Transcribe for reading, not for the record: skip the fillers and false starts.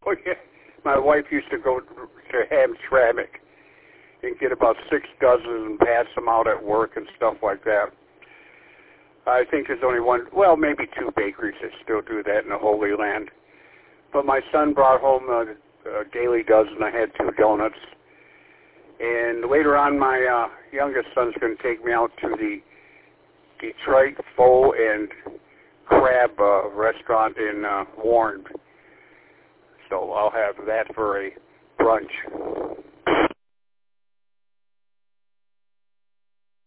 Oh, yeah. My wife used to go to Hamtramck and get about 6 dozen and pass them out at work and stuff like that. I think there's only one, well, maybe 2 bakeries that still do that in the Holy Land. But my son brought home a Daily Dozen. I had 2 donuts. And later on, my youngest son's going to take me out to the Detroit Pho and Crab restaurant in Warren. So I'll have that for a brunch.